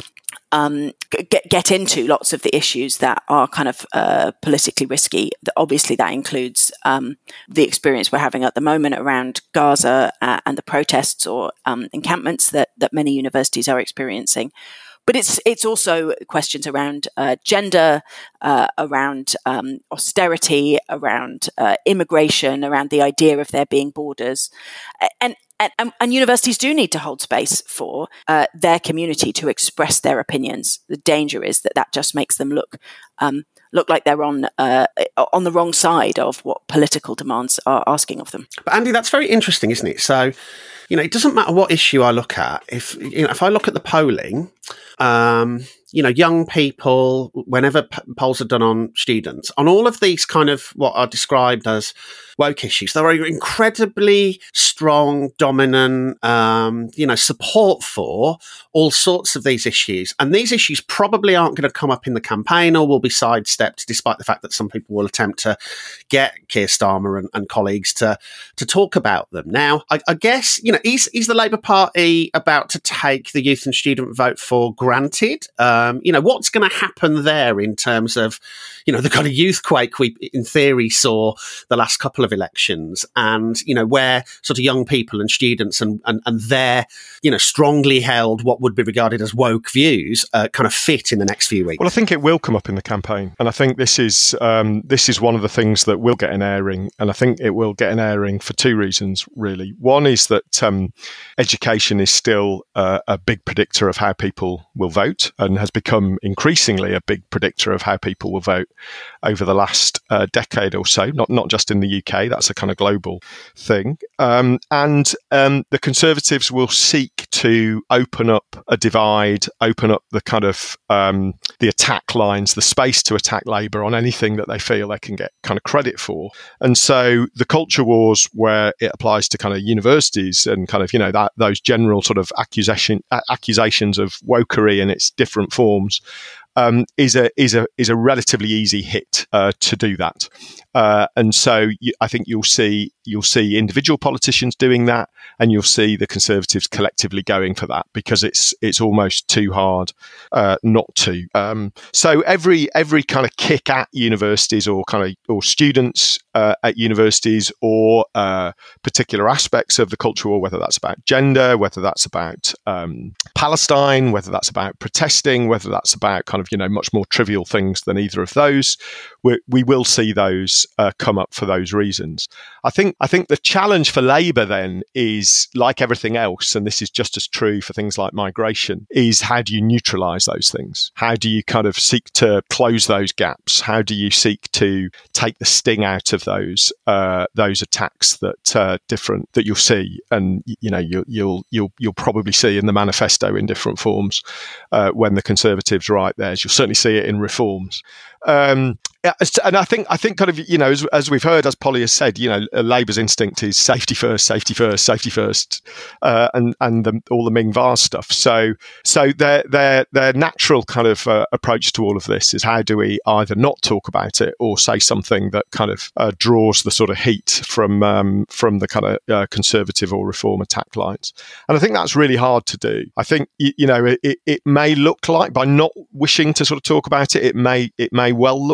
um, get get into lots of the issues that are kind of uh, politically risky. Obviously, that includes um, the experience we're having at the moment around Gaza uh, and the protests or um, encampments that that many universities are experiencing. But it's it's also questions around uh, gender, uh, around um, austerity, around uh, immigration, around the idea of there being borders, and and, and universities do need to hold space for uh, their community to express their opinions. The danger is that that just makes them look um, look like they're on uh, on the wrong side of what political demands are asking of them. But Andy, that's very interesting, isn't it? So, you know, it doesn't matter what issue I look at. If you know, if I look at the polling, um, you know, young people, whenever p- polls are done on students, on all of these kind of what are described as woke issues, there are incredibly strong, dominant, um, you know, support for all sorts of these issues. And these issues probably aren't going to come up in the campaign or will be sidestepped, despite the fact that some people will attempt to get Keir Starmer and, and colleagues to to talk about them. Now, I, I guess, you know, is, is the Labour Party about to take the youth and student vote for granted? Um, you know, what's going to happen there in terms of, you know, the kind of youth quake we, in theory, saw the last couple of elections, and, you know, where sort of young people and students and, and, and their, you know, strongly held, what would be regarded as woke views uh, kind of fit in the next few weeks? Well, I think it will come up in the campaign. And I think this is um, this is one of the things that will get an airing. And I think it will get an airing for two reasons, really. One is that um, education is still uh, a big predictor of how people will vote, and has become increasingly a big predictor of how people will vote over the last uh, decade or so, not not just in the U K. That's a kind of global thing. Um, and um, the Conservatives will seek to open up a divide, open up the kind of um, the attack lines, the space to attack Labour on anything that they feel they can get kind of credit for. And so the culture wars, where it applies to kind of universities and kind of, you know, that those general sort of accusation accusations of wokery in its different forms, Um, is a is a is a relatively easy hit uh, to do that, uh, and so you, I think you'll see you'll see individual politicians doing that, and you'll see the Conservatives collectively going for that, because it's it's almost too hard uh, not to. Um, so every every kind of kick at universities or kind of or students uh, at universities, or uh, particular aspects of the culture war, whether that's about gender, whether that's about um, Palestine, whether that's about protesting, whether that's about kind of, you know, much more trivial things than either of those, we, we will see those uh, come up for those reasons. I think I think the challenge for Labour then is, like everything else, and this is just as true for things like migration, is how do you neutralise those things? How do you kind of seek to close those gaps? How do you seek to take the sting out of those uh, those attacks that uh, different that you'll see, and you know you, you'll you'll you'll probably see in the manifesto in different forms uh, when the Conservatives write theirs. You'll certainly see it in reforms. Um, and I think, I think, kind of, you know, as, as we've heard, as Polly has said, you know, Labour's instinct is safety first, safety first, safety first, uh, and and the, all the Ming Vase stuff. So, so their their their natural kind of uh, approach to all of this is, how do we either not talk about it or say something that kind of uh, draws the sort of heat from um, from the kind of uh, Conservative or Reform attack lines. And I think that's really hard to do. I think, you, you know, it, it may look like, by not wishing to sort of talk about it, it may it may well look like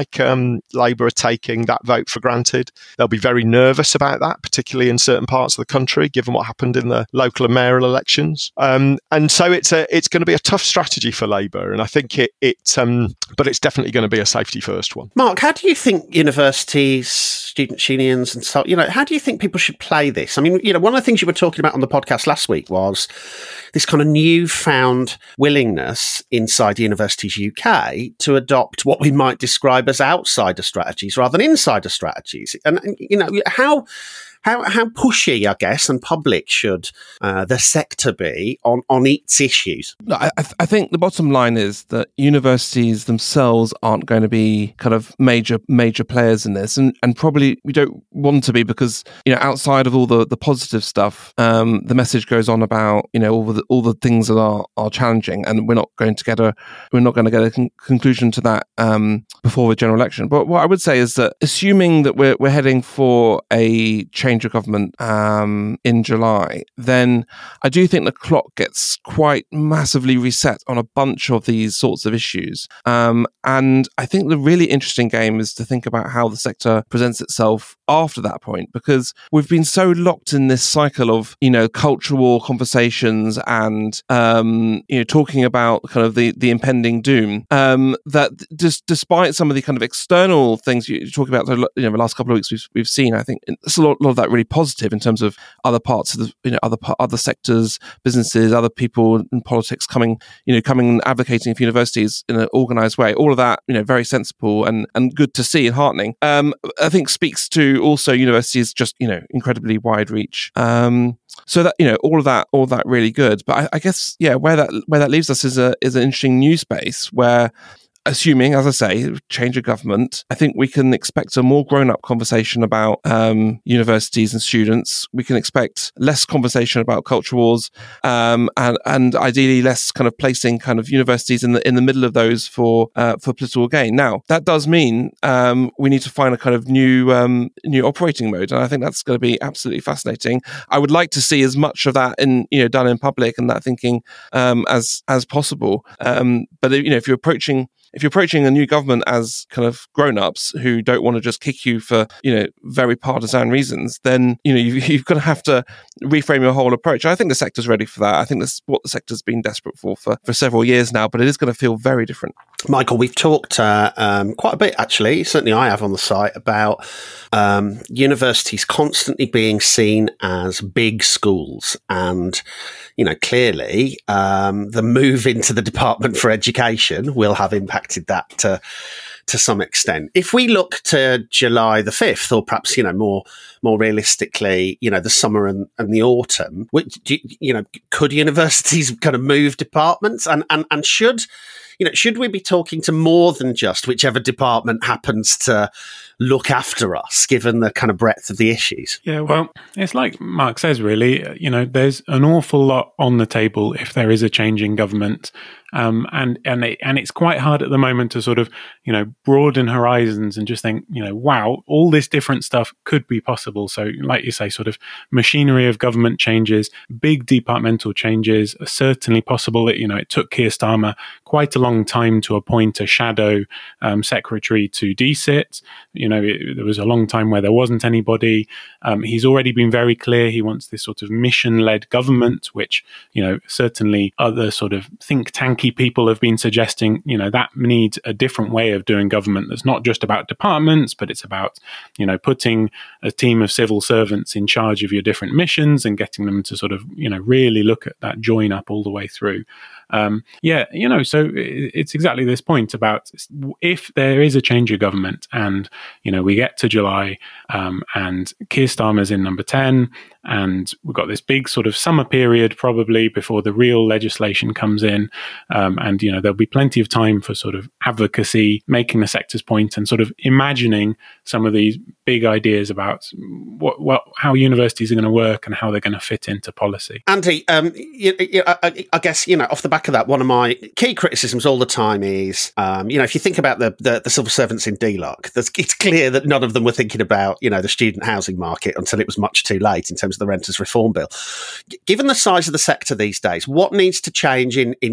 like um, Labour are taking that vote for granted. They'll be very nervous about that, particularly in certain parts of the country, given what happened in the local and mayoral elections. Um, and so it's a it's going to be a tough strategy for Labour, and I think it it um, but it's definitely going to be a safety first one. Mark, how do you think universities, student unions, and so you know, how do you think people should play this? I mean, you know, one of the things you were talking about on the podcast last week was this kind of newfound willingness inside universities U K to adopt what we might describe as outsider strategies rather than insider strategies. And, and you know, how How how pushy, I guess, and public should uh, the sector be on, on its issues? No, I, I think the bottom line is that universities themselves aren't going to be kind of major major players in this, and, and probably we don't want to be because, you know, outside of all the, the positive stuff, um, the message goes on about, you know, all the all the things that are, are challenging, and we're not going to get a we're not going to get a con- conclusion to that um, before the general election. But what I would say is that, assuming that we're we're heading for a change of government um, in July, then I do think the clock gets quite massively reset on a bunch of these sorts of issues. Um, and I think the really interesting game is to think about how the sector presents itself after that point, because we've been so locked in this cycle of, you know, cultural war conversations and, um, you know, talking about kind of the, the impending doom, um, that just despite some of the kind of external things you're talking about, you know, the last couple of weeks we've, we've seen, I think it's a lot, lot of that really positive in terms of other parts of the, you know, other other sectors, businesses, other people in politics coming, you know, coming and advocating for universities in an organised way. All of that, you know, very sensible and and good to see and heartening. Um, I think speaks to also universities just, you know, incredibly wide reach. Um, so that, you know, all of that, all of that really good. But I, I guess, yeah, where that where that leaves us is a is an interesting new space where, assuming, as I say, change of government, I think we can expect a more grown-up conversation about um, universities and students. We can expect less conversation about culture wars, um, and and ideally less kind of placing kind of universities in the in the middle of those for uh, for political gain. Now, that does mean um, we need to find a kind of new um, new operating mode, and I think that's going to be absolutely fascinating. I would like to see as much of that in you know done in public and that thinking um, as as possible. Um, but you know, if you're approaching If you're approaching a new government as kind of grown-ups who don't want to just kick you for, you know, very partisan reasons, then, you know, you've, you've got to have to reframe your whole approach. I think the sector's ready for that. I think that's what the sector's been desperate for for, for several years now, but it is going to feel very different. Michael, we've talked uh, um, quite a bit, actually, certainly I have on the site, about um, universities constantly being seen as big schools. And, you know, clearly um, the move into the Department for Education will have impacted that to, to some extent. If we look to July the fifth, or perhaps, you know, more more realistically, you know, the summer and, and the autumn, which, you know, could universities kind of move departments? And, and, and should... You know, should we be talking to more than just whichever department happens to look after us, given the kind of breadth of the issues? Yeah, well, it's like Mark says, really, you know, there's an awful lot on the table if there is a change in government. Um, and and it, and it's quite hard at the moment to sort of, you know, broaden horizons and just think, you know, wow, all this different stuff could be possible. So, like you say, sort of machinery of government changes, big departmental changes are certainly possible. It, you know, it took Keir Starmer quite a long time to appoint a shadow um, secretary to D S I T. You know, it, there was a long time where there wasn't anybody. Um, he's already been very clear he wants this sort of mission-led government, which, you know, certainly other sort of think tank people have been suggesting, you know, that needs a different way of doing government that's not just about departments, but it's about, you know, putting a team of civil servants in charge of your different missions and getting them to sort of, you know, really look at that join up all the way through. Um, yeah, you know, so it's exactly this point about if there is a change of government and, you know, we get to July um, and Keir Starmer's in number ten and we've got this big sort of summer period probably before the real legislation comes in. Um, and, you know, there'll be plenty of time for sort of advocacy, making the sector's point and sort of imagining some of these big ideas about what, what how universities are going to work and how they're going to fit into policy. Andy, um, you, you, I, I guess, you know, off the back of that, one of my key criticisms all the time is, um, you know, if you think about the, the, the civil servants in D L O C, it's clear that none of them were thinking about, you know, the student housing market until it was much too late in terms of the Renters Reform Bill. Given the size of the sector these days, what needs to change in, in, in sort of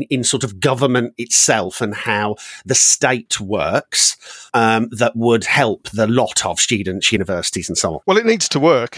of government itself and how the state works um, that would help the lot of students, universities, and so on? Well, it needs to work,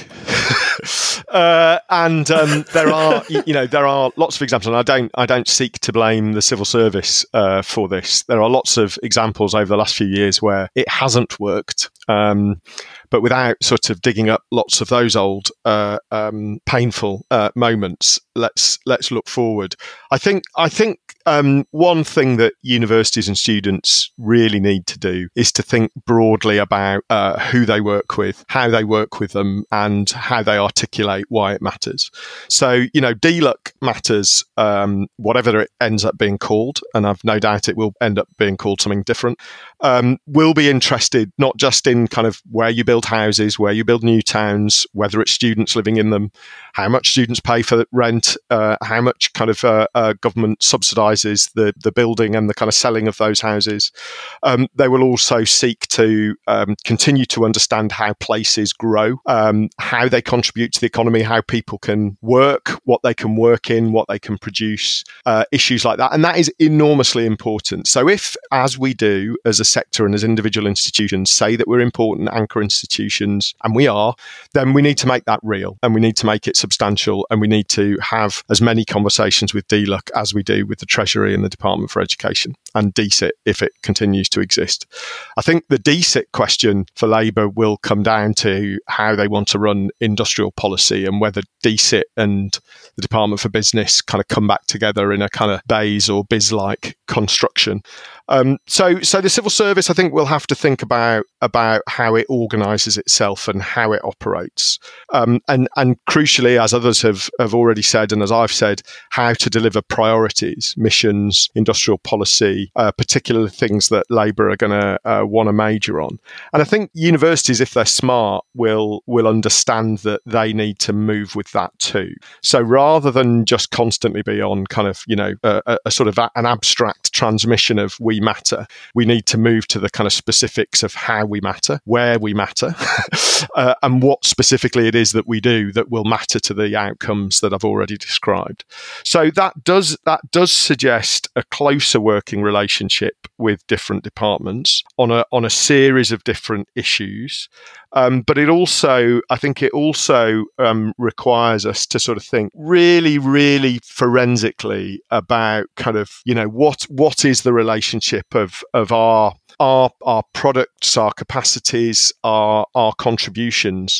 uh, and um, there are, you know, there are lots of examples. And I don't, I don't seek to blame the civil service uh, for this. There are lots of examples over the last few years where it hasn't worked. Um, but without sort of digging up lots of those old uh, um, painful uh, moments, let's let's look forward. I think I think um, one thing that universities and students really need to do is to think broadly about uh, who they work with, how they work with them, and how they articulate why it matters. So, you know, D L U C matters, um, whatever it ends up being called, and I've no doubt it will end up being called something different. Um, we'll be interested not just in kind of where you build houses, where you build new towns, whether it's students living in them, how much students pay for rent, uh, how much kind of uh, uh, government subsidises the, the building and the kind of selling of those houses. Um, they will also seek to um, continue to understand how places grow, um, how they contribute to the economy, how people can work, what they can work in, what they can produce, uh, issues like that. And that is enormously important. So if, as we do as a sector and as individual institutions, say that we're important anchor institutions, and we are, then we need to make that real, and we need to make it substantial, and we need to have as many conversations with D L U C as we do with the Treasury and the Department for Education, and D S I T if it continues to exist. I think the D S I T question for Labour will come down to how they want to run industrial policy, and whether D S I T and the Department for Business kind of come back together in a kind of BEIS or B I S-like construction. Um, so, so the civil service, I think, will have to think about about how it organises itself and how it operates, um, and and crucially, as others have have already said, and as I've said, how to deliver priorities, missions, industrial policy, uh, particular things that Labour are going to uh, want to major on. And I think universities, if they're smart, will will understand that they need to move with that too. So rather than just constantly be on kind of, you know, a, a sort of a, an abstract transmission of we matter, we need to move to the kind of specifics of how we matter, where we matter, uh, and what specifically it is that we do that will matter to the outcomes that I've already described. So that does that does suggest a closer working relationship with different departments on a on a series of different issues. Um, but it also, I think it also um, requires us to sort of think really, really forensically about kind of, you know, what what is the relationship of of our our our products, our capacities, our our contributions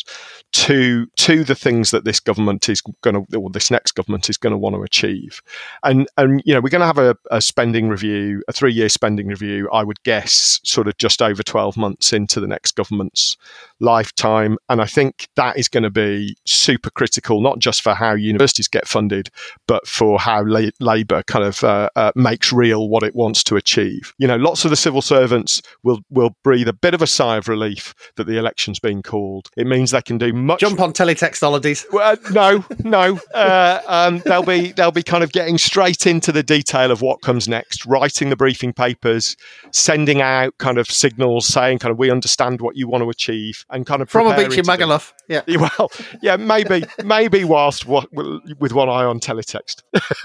to to the things that this government is going to, or this next government is going to want to achieve. And and you know, we're going to have a, a spending review, a three-year spending review, I would guess, sort of just over twelve months into the next government's lifetime. And I think that is going to be super critical, not just for how universities get funded, but for how La- Labour kind of uh, uh, makes real what it wants to achieve. You know, lots of the civil servants will will breathe a bit of a sigh of relief that the election's been called. It means they can do much. Jump on teletext holidays. Well, uh, no, no. Uh, um, they'll be they'll be kind of getting straight into the detail of what comes next, writing the briefing papers, sending out kind of signals saying kind of we understand what you want to achieve, and kind of from a beach in Magaluf. Yeah. Well, yeah, maybe maybe whilst what, with one eye on teletext.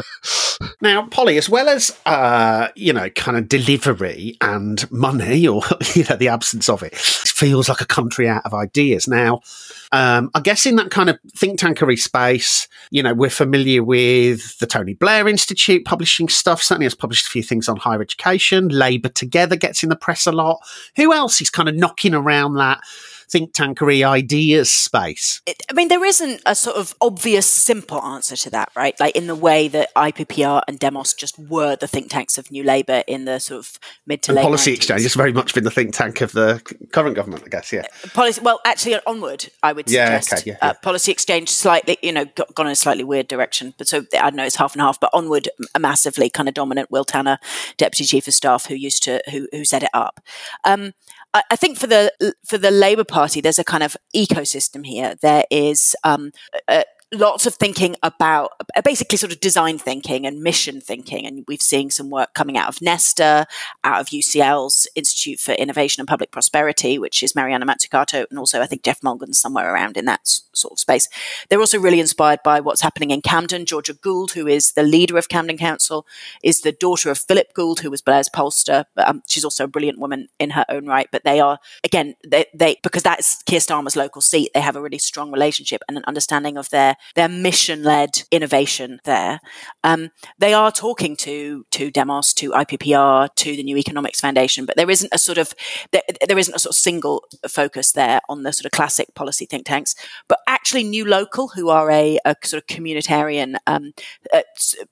Now, Polly, as well as uh, you know, kind of delivery and money, or you know, the absence of it, it feels like a country out of ideas. Now, um, I guess in that kind of think tankery space, you know, we're familiar with the Tony Blair Institute publishing stuff. Certainly has published a few things on higher education. Labour Together gets in the press a lot. Who else is kind of knocking around that think tankery ideas space? It, I mean, there isn't a sort of obvious, simple answer to that, right? Like in the way that I P P R and Demos just were the think tanks of New Labour in the sort of mid to and late Policy nineties. Exchange has very much been the think tank of the current government, I guess, yeah. Policy, well, actually, Onward, I would Yeah, suggest. okay, yeah, yeah. Uh, Policy Exchange slightly, you know, got, gone in a slightly weird direction. But so, I don't know, it's half and half. But Onward, a massively kind of dominant. Will Tanner, Deputy Chief of Staff, who used to, who, who set it up. Um, I, I think for the for the Labour Party, there's a kind of ecosystem here. There is um, a, lots of thinking about basically sort of design thinking and mission thinking. And we've seen some work coming out of Nesta, out of U C L's Institute for Innovation and Public Prosperity, which is Mariana Mazzucato, and also I think Jeff Mulgan's somewhere around in that s- sort of space. They're also really inspired by what's happening in Camden. Georgia Gould, who is the leader of Camden Council, is the daughter of Philip Gould, who was Blair's pollster. Um, she's also a brilliant woman in her own right. But they are, again, they, they because that's Keir Starmer's local seat, they have a really strong relationship and an understanding of their their mission-led innovation there. Um, they are talking to to Demos, to I P P R, to the New Economics Foundation, but there isn't a sort of there, there isn't a sort of single focus there on the sort of classic policy think tanks. But actually, New Local, who are a, a sort of communitarian um, uh,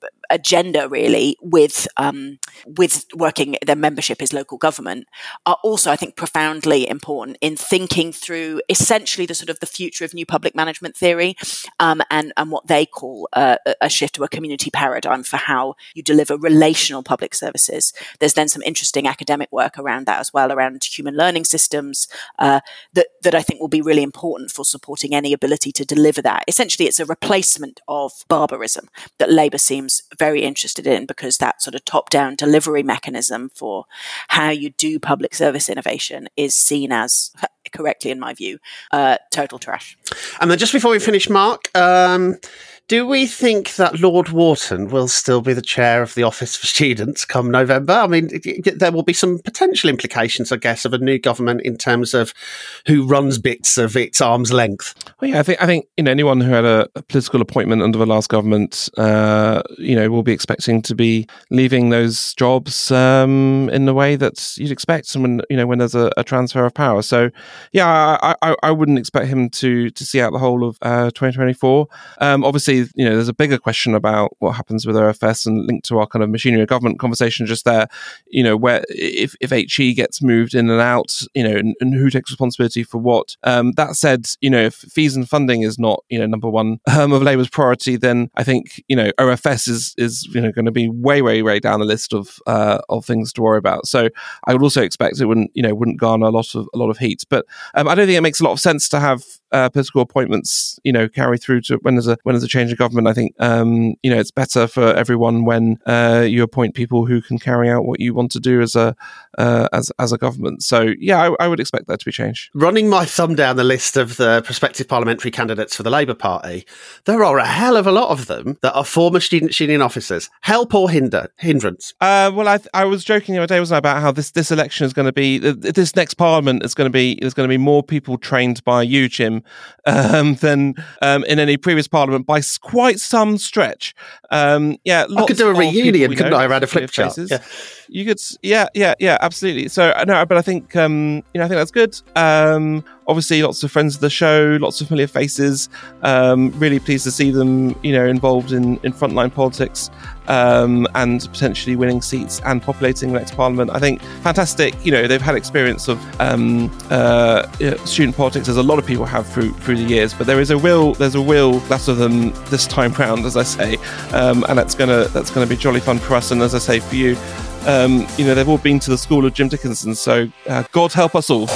agenda really with um, with working, their membership is local government, are also I think profoundly important in thinking through essentially the sort of the future of new public management theory. Um, and, and what they call uh, a shift to a community paradigm for how you deliver relational public services. There's then some interesting academic work around that as well, around human learning systems, uh, that, that I think will be really important for supporting any ability to deliver that. Essentially, it's a replacement of barbarism that Labour seems very interested in, because that sort of top-down delivery mechanism for how you do public service innovation is seen as, correctly in my view, uh, total trash. And then just before we finish, Mark, um, do we think that Lord Wharton will still be the chair of the Office for Students come November? I mean, there will be some potential implications, I guess, of a new government in terms of who runs bits of its arm's length. Well, yeah, I think I think you know anyone who had a, a political appointment under the last government, uh, you know, will be expecting to be leaving those jobs um, in the way that you'd expect when you know when there's a, a transfer of power. So, yeah, I, I, I wouldn't expect him to to see out the whole of uh, twenty twenty-four. Um, obviously, you know, there's a bigger question about what happens with O F S and linked to our kind of machinery of government conversation just there, you know, where if, if H E gets moved in and out, you know, and, and who takes responsibility for what. Um, that said, you know, if fees and funding is not, you know, number one um, of Labour's priority, then I think, you know, O F S is, is you know, going to be way, way, way down the list of uh, of things to worry about. So I would also expect it wouldn't, you know, wouldn't garner a lot of a lot of heat. But um, I don't think it makes a lot of sense to have uh, political appointments, you know, carry through to when there's a when there's a change of government. I think, um, you know, it's better for everyone when uh, you appoint people who can carry out what you want to do as a uh, as as a government. So, yeah, I, I would expect that to be changed. Running my thumb down the list of the prospective parliamentary candidates for the Labour Party, there are a hell of a lot of them that are former student union officers. Help or hinder hindrance? Uh, well, I I was joking the other day, wasn't I, about how this this election is going to be, this next parliament is going to be, there's going to be more people trained by you, Jim, um, than um, in any previous parliament by quite some stretch. Um, yeah, I could do a reunion, couldn't I, around a flip chart? Yeah. You could, yeah, yeah, yeah, absolutely. So, no, but I think, um, you know, I think that's good. Um, obviously, lots of friends of the show, lots of familiar faces. Um, really pleased to see them, you know, involved in, in frontline politics um, and potentially winning seats and populating the next parliament. I think fantastic. You know, they've had experience of um, uh, student politics, as a lot of people have through through the years. But there is a real, there's a real lot of them this time round, as I say, um, and that's gonna that's gonna be jolly fun for us. And as I say, for you. Um, you know, they've all been to the school of Jim Dickinson, so uh, God help us all.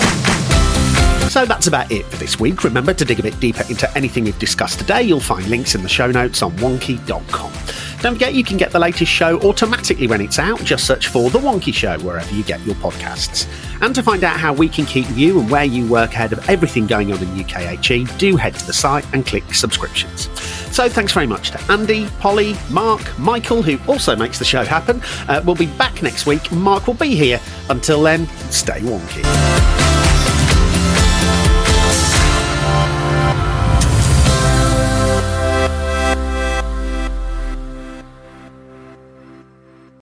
So that's about it for this week. Remember to dig a bit deeper into anything we've discussed today. You'll find links in the show notes on wonky dot com. Don't forget, you can get the latest show automatically when it's out. Just search for The Wonky Show wherever you get your podcasts. And to find out how we can keep you and where you work ahead of everything going on in U K H E, do head to the site and click subscriptions. So thanks very much to Andy, Polly, Mark, Michael, who also makes the show happen. Uh, we'll be back next week. Mark will be here. Until then, stay wonky.